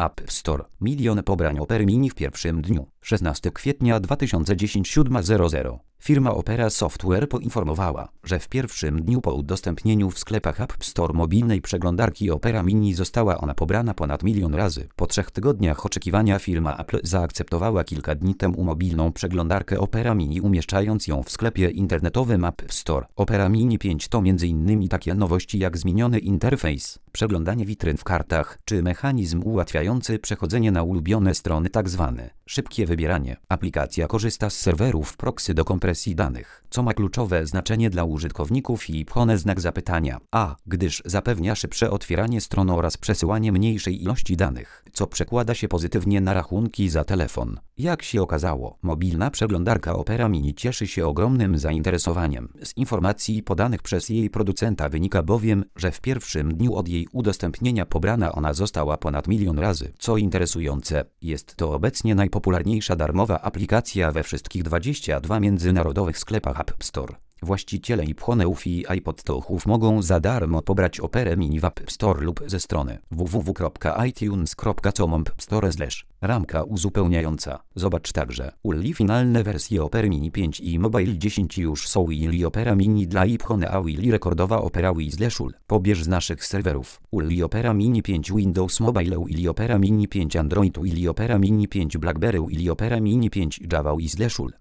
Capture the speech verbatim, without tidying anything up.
App Store. Milion pobrań Opery Mini w pierwszym dniu. szesnastego kwietnia dwa tysiące dziesiątego siódma zero zero. Firma Opera Software poinformowała, że w pierwszym dniu po udostępnieniu w sklepach App Store mobilnej przeglądarki Opera Mini została ona pobrana ponad milion razy. Po trzech tygodniach oczekiwania firma Apple zaakceptowała kilka dni temu mobilną przeglądarkę Opera Mini, umieszczając ją w sklepie internetowym App Store. Opera Mini pięć to między innymi takie nowości jak zmieniony interfejs, przeglądanie witryn w kartach, czy mechanizm ułatwiający przechodzenie na ulubione strony, tzw. szybkie wybieranie. Aplikacja korzysta z serwerów proxy do kompresji danych, co ma kluczowe znaczenie dla użytkowników i pchone znak zapytania, a gdyż zapewnia szybsze otwieranie stron oraz przesyłanie mniejszej ilości danych, co przekłada się pozytywnie na rachunki za telefon. Jak się okazało, mobilna przeglądarka Opera Mini cieszy się ogromnym zainteresowaniem. Z informacji podanych przez jej producenta wynika bowiem, że w pierwszym dniu od jej udostępnienia pobrana ona została ponad milion razy. Co interesujące, jest to obecnie najpopularniejsza darmowa aplikacja we wszystkich dwudziestu dwóch międzynarodowych sklepach App Store. Właściciele iPhone'ów i iPod-Touchów mogą za darmo pobrać Operę Mini w App Store lub ze strony w w w kropka itunes kropka com app store slash. Ramka uzupełniająca. Zobacz także U L I finalne wersje Opery Mini pięć i Mobile dziesięć już są. U L I Opera Mini dla iPhone, a U L I rekordowa Opera Wi slash U L. Pobierz z naszych serwerów. U L I Opera Mini pięć Windows Mobile, U L I Opera Mini pięć Android, U L I Opera Mini pięć BlackBerry, U L I Opera Mini pięć Java, U slash U L.